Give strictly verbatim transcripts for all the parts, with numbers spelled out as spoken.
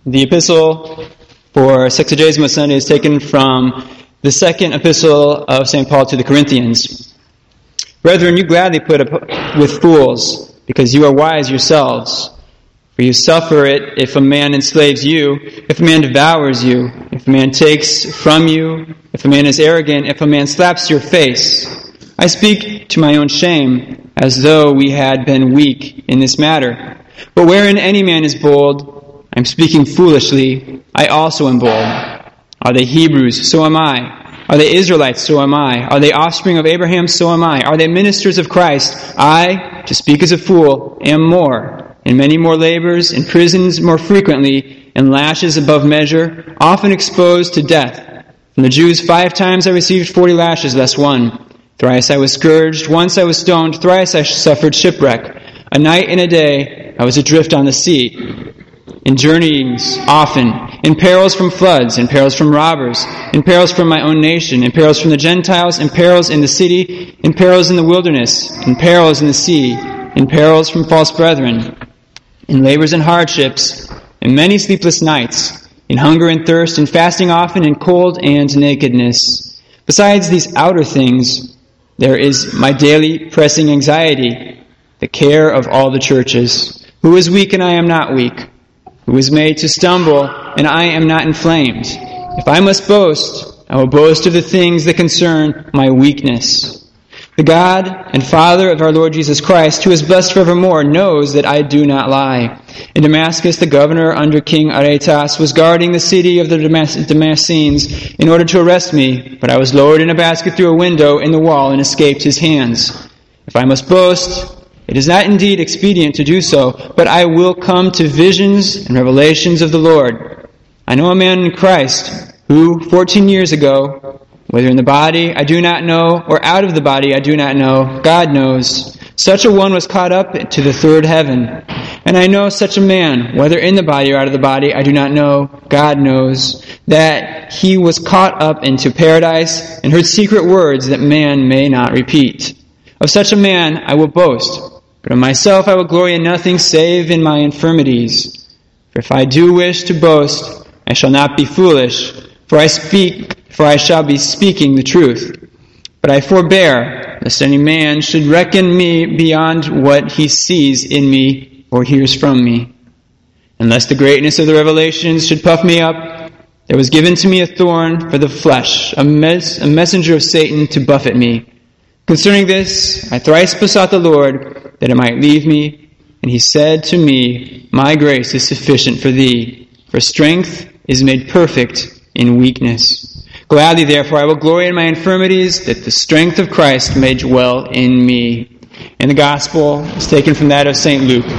The epistle for Sexagesima Sunday is taken from the second epistle of Saint Paul to the Corinthians. Brethren, you gladly put up with fools, because you are wise yourselves. For you suffer it if a man enslaves you, if a man devours you, if a man takes from you, if a man is arrogant, if a man slaps your face. I speak to my own shame, as though we had been weak in this matter. But wherein any man is bold, I am speaking foolishly, I also am bold. Are they Hebrews? So am I. Are they Israelites? So am I. Are they offspring of Abraham? So am I. Are they ministers of Christ? I, to speak as a fool, am more. In many more labors, in prisons more frequently, in lashes above measure, often exposed to death. From the Jews five times I received forty lashes less one. Thrice I was scourged, once I was stoned, thrice I suffered shipwreck. A night and a day I was adrift on the sea. In journeyings often, in perils from floods, in perils from robbers, in perils from my own nation, in perils from the Gentiles, in perils in the city, in perils in the wilderness, in perils in the sea, in perils from false brethren, in labors and hardships, in many sleepless nights, in hunger and thirst, in fasting often, in cold and nakedness. Besides these outer things, there is my daily pressing anxiety, the care of all the churches. Who is weak and I am not weak? Who is made to stumble, and I am not inflamed? If I must boast, I will boast of the things that concern my weakness. The God and Father of our Lord Jesus Christ, who is blessed forevermore, knows that I do not lie. In Damascus, the governor under King Aretas was guarding the city of the Damas- Damascenes in order to arrest me, but I was lowered in a basket through a window in the wall and escaped his hands. If I must boast, it is not indeed expedient to do so, but I will come to visions and revelations of the Lord. I know a man in Christ who, fourteen years ago, whether in the body I do not know, or out of the body I do not know, God knows, such a one was caught up to the third heaven. And I know such a man, whether in the body or out of the body I do not know, God knows, that he was caught up into paradise and heard secret words that man may not repeat. Of such a man I will boast. But of myself I will glory in nothing save in my infirmities. For if I do wish to boast, I shall not be foolish, for I speak, for I shall be speaking the truth. But I forbear, lest any man should reckon me beyond what he sees in me or hears from me. And lest the greatness of the revelations should puff me up, there was given to me a thorn for the flesh, a, mes- a messenger of Satan to buffet me. Concerning this, I thrice besought the Lord that it might leave me, and he said to me, My grace is sufficient for thee, for strength is made perfect in weakness. Gladly, therefore, I will glory in my infirmities, that the strength of Christ may dwell in me. And the gospel is taken from that of Saint Luke.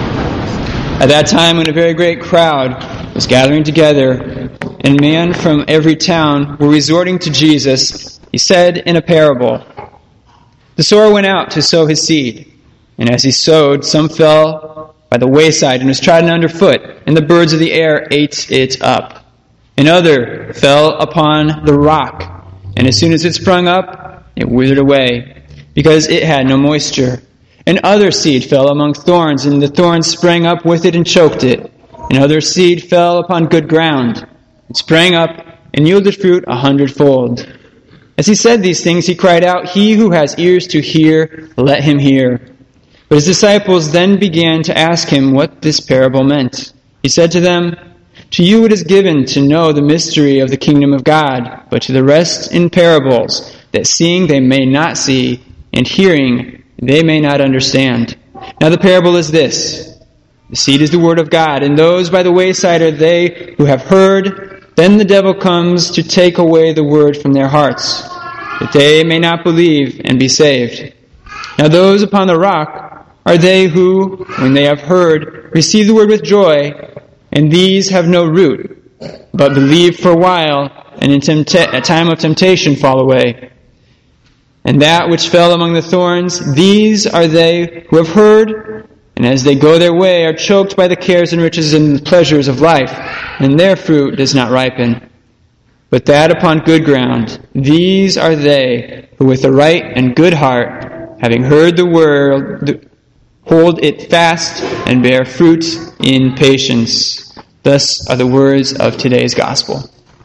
At that time, when a very great crowd was gathering together, and men from every town were resorting to Jesus, he said in a parable, The sower went out to sow his seed. And as he sowed, some fell by the wayside and was trodden underfoot, and the birds of the air ate it up. Another fell upon the rock, and as soon as it sprung up, it withered away, because it had no moisture. And other seed fell among thorns, and the thorns sprang up with it and choked it. And other seed fell upon good ground, and sprang up and yielded fruit a hundredfold. As he said these things, he cried out, He who has ears to hear, let him hear. But his disciples then began to ask him what this parable meant. He said to them, To you it is given to know the mystery of the kingdom of God, but to the rest in parables, that seeing they may not see, and hearing they may not understand. Now the parable is this. The seed is the word of God, and those by the wayside are they who have heard. Then the devil comes to take away the word from their hearts, that they may not believe and be saved. Now those upon the rock are they who, when they have heard, receive the word with joy, and these have no root, but believe for a while, and in tempta- a time of temptation fall away. And that which fell among the thorns, these are they who have heard, and as they go their way are choked by the cares and riches and the pleasures of life, and their fruit does not ripen. But that upon good ground, these are they who with a right and good heart, having heard the word, hold it fast and bear fruit in patience. Thus are the words of today's gospel.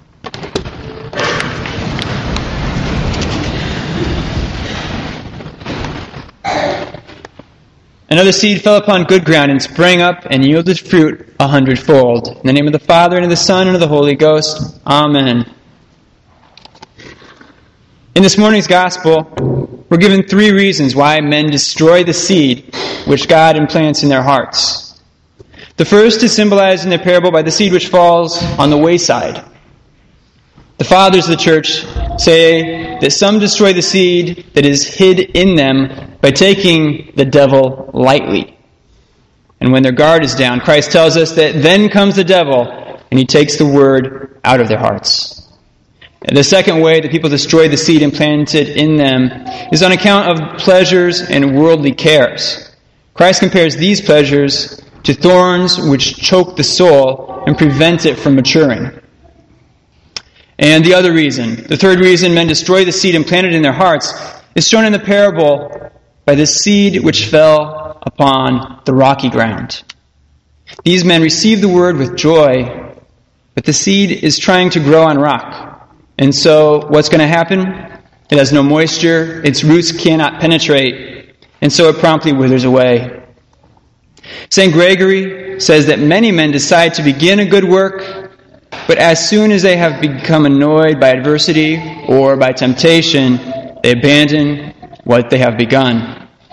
Another seed fell upon good ground and sprang up and yielded fruit a hundredfold. In the name of the Father, and of the Son, and of the Holy Ghost. Amen. In this morning's gospel, we're given three reasons why men destroy the seed which God implants in their hearts. The first is symbolized in the parable by the seed which falls on the wayside. The fathers of the church say that some destroy the seed that is hid in them by taking the devil lightly. And when their guard is down, Christ tells us that then comes the devil and he takes the word out of their hearts. And the second way that people destroy the seed implanted in them is on account of pleasures and worldly cares. Christ compares these pleasures to thorns which choke the soul and prevent it from maturing. And the other reason, the third reason men destroy the seed implanted in their hearts is shown in the parable by the seed which fell upon the rocky ground. These men receive the word with joy, but the seed is trying to grow on rock. And so what's going to happen? It has no moisture, its roots cannot penetrate, and so it promptly withers away. Saint Gregory says that many men decide to begin a good work, but as soon as they have become annoyed by adversity or by temptation, they abandon what they have begun.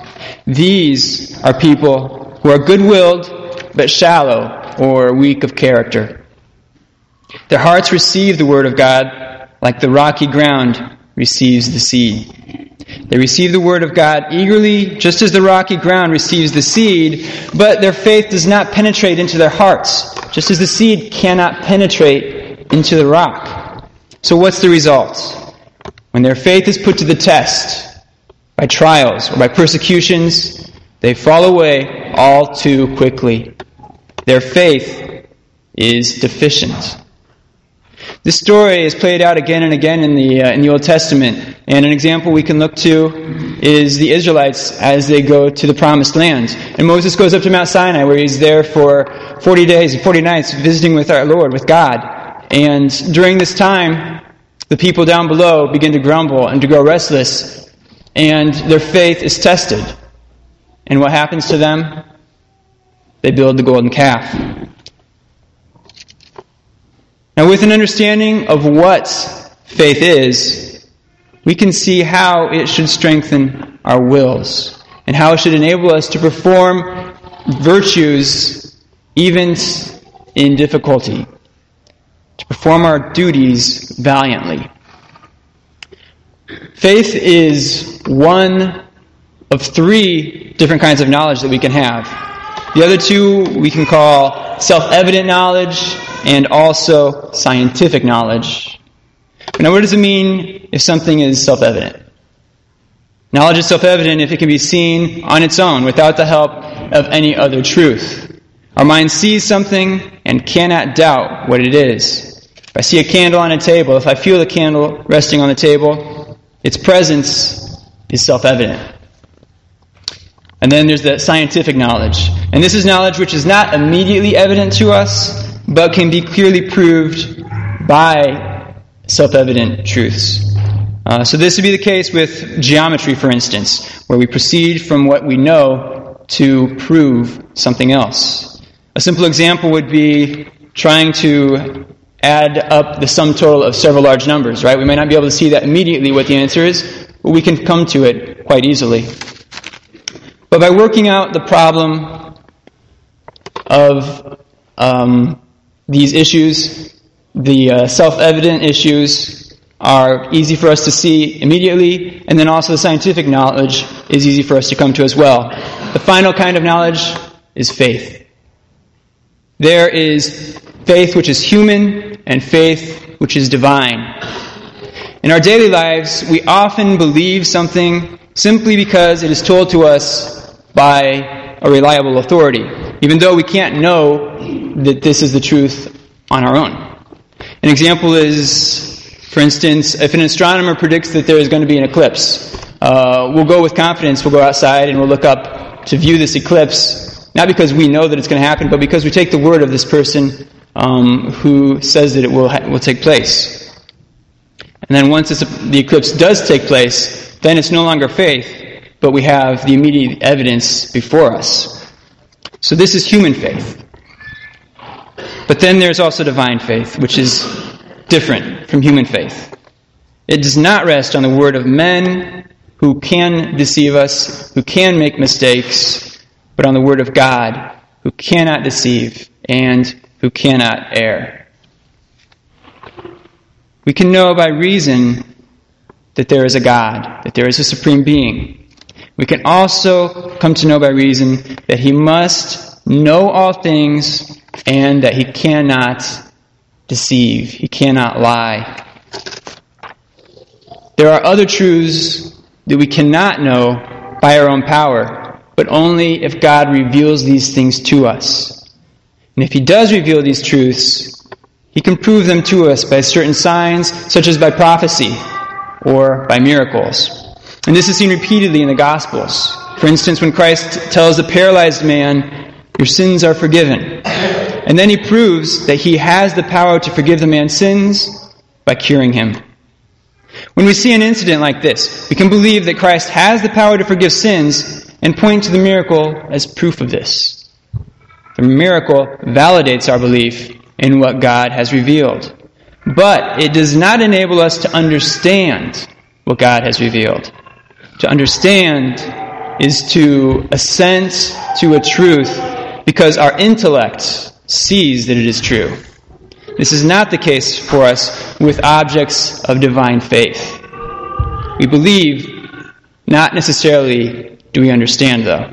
These are people who are good-willed but shallow or weak of character. Their hearts receive the word of God like the rocky ground receives the seed. They receive the word of God eagerly, just as the rocky ground receives the seed, but their faith does not penetrate into their hearts, just as the seed cannot penetrate into the rock. So what's the result? When their faith is put to the test, by trials or by persecutions, they fall away all too quickly. Their faith is deficient. This story is played out again and again in the uh, in the Old Testament, and an example we can look to is the Israelites as they go to the Promised Land. And Moses goes up to Mount Sinai, where he's there for forty days and forty nights visiting with our Lord, with God. And during this time, the people down below begin to grumble and to grow restless, and their faith is tested. And what happens to them? They build the golden calf. Now, with an understanding of what faith is, we can see how it should strengthen our wills and how it should enable us to perform virtues even in difficulty, to perform our duties valiantly. Faith is one of three different kinds of knowledge that we can have. The other two we can call self-evident knowledge and also scientific knowledge. Now, what does it mean if something is self-evident? Knowledge is self-evident if it can be seen on its own without the help of any other truth. Our mind sees something and cannot doubt what it is. If I see a candle on a table, if I feel the candle resting on the table, its presence is self-evident. And then there's the scientific knowledge. And this is knowledge which is not immediately evident to us, but can be clearly proved by self-evident truths. Uh, so this would be the case with geometry, for instance, where we proceed from what we know to prove something else. A simple example would be trying to add up the sum total of several large numbers, right? We may not be able to see that immediately what the answer is, but we can come to it quite easily. But by working out the problem of um, these issues, the uh, self-evident issues are easy for us to see immediately, and then also the scientific knowledge is easy for us to come to as well. The final kind of knowledge is faith. There is faith which is human and faith which is divine. In our daily lives, we often believe something simply because it is told to us by a reliable authority, even though we can't know that this is the truth on our own. An example is, for instance, if an astronomer predicts that there is going to be an eclipse, uh, we'll go with confidence, we'll go outside and we'll look up to view this eclipse, not because we know that it's going to happen, but because we take the word of this person um, who says that it will ha- will take place. And then once it's a, the eclipse does take place, then it's no longer faith, but we have the immediate evidence before us. So this is human faith. But then there's also divine faith, which is different from human faith. It does not rest on the word of men who can deceive us, who can make mistakes, but on the word of God, who cannot deceive and who cannot err. We can know by reason that there is a God, that there is a supreme being. We can also come to know by reason that he must know all things and that he cannot deceive, he cannot lie. There are other truths that we cannot know by our own power, but only if God reveals these things to us. And if he does reveal these truths, he can prove them to us by certain signs, such as by prophecy or by miracles. And this is seen repeatedly in the Gospels. For instance, when Christ tells the paralyzed man, "Your sins are forgiven." And then he proves that he has the power to forgive the man's sins by curing him. When we see an incident like this, we can believe that Christ has the power to forgive sins and point to the miracle as proof of this. The miracle validates our belief in what God has revealed. But it does not enable us to understand what God has revealed. To understand is to assent to a truth because our intellect sees that it is true. This is not the case for us with objects of divine faith. We believe, not necessarily do we understand, though.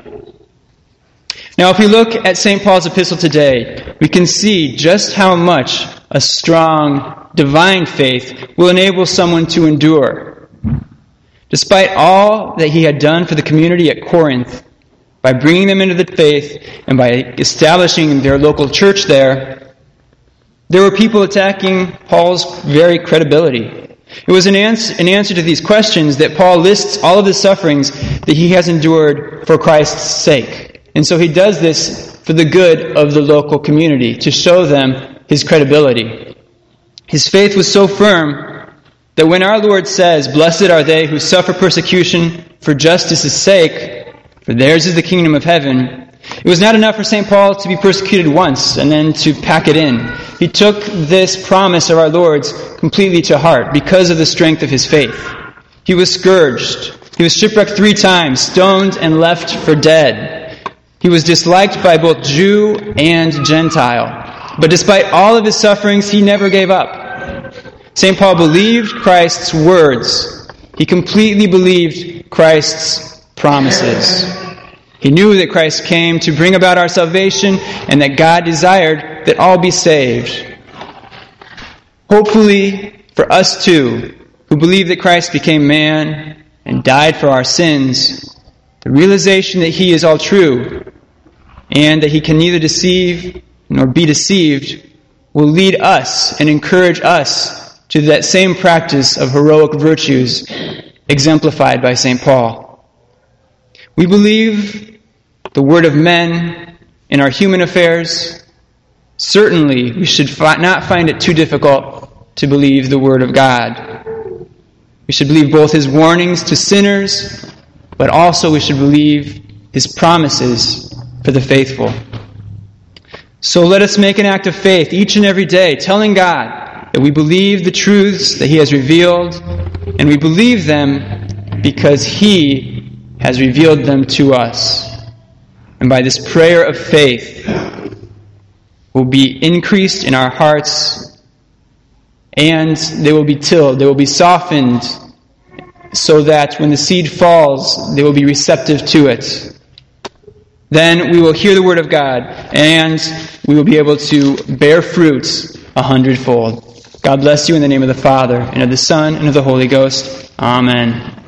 Now, if we look at Saint Paul's epistle today, we can see just how much a strong divine faith will enable someone to endure. Despite all that he had done for the community at Corinth, by bringing them into the faith and by establishing their local church there, there were people attacking Paul's very credibility. It was an answer, an answer to these questions that Paul lists all of the sufferings that he has endured for Christ's sake. And so he does this for the good of the local community, to show them his credibility. His faith was so firm that when our Lord says, "Blessed are they who suffer persecution for justice' sake, for theirs is the kingdom of heaven," it was not enough for Saint Paul to be persecuted once and then to pack it in. He took this promise of our Lord's completely to heart because of the strength of his faith. He was scourged. He was shipwrecked three times, stoned, and left for dead. He was disliked by both Jew and Gentile. But despite all of his sufferings, he never gave up. Saint Paul believed Christ's words. He completely believed Christ's promises. He knew that Christ came to bring about our salvation and that God desired that all be saved. Hopefully, for us too, who believe that Christ became man and died for our sins, the realization that he is all true and that he can neither deceive nor be deceived will lead us and encourage us to that same practice of heroic virtues exemplified by Saint Paul. We believe the word of men in our human affairs. Certainly, we should fi- not find it too difficult to believe the word of God. We should believe both his warnings to sinners, but also we should believe his promises for the faithful. So let us make an act of faith each and every day, telling God that we believe the truths that he has revealed, and we believe them because he has revealed them to us. And by this prayer of faith, will be increased in our hearts, and they will be tilled, they will be softened, so that when the seed falls, they will be receptive to it. Then we will hear the word of God, and we will be able to bear fruit a hundredfold. God bless you in the name of the Father, and of the Son, and of the Holy Ghost. Amen.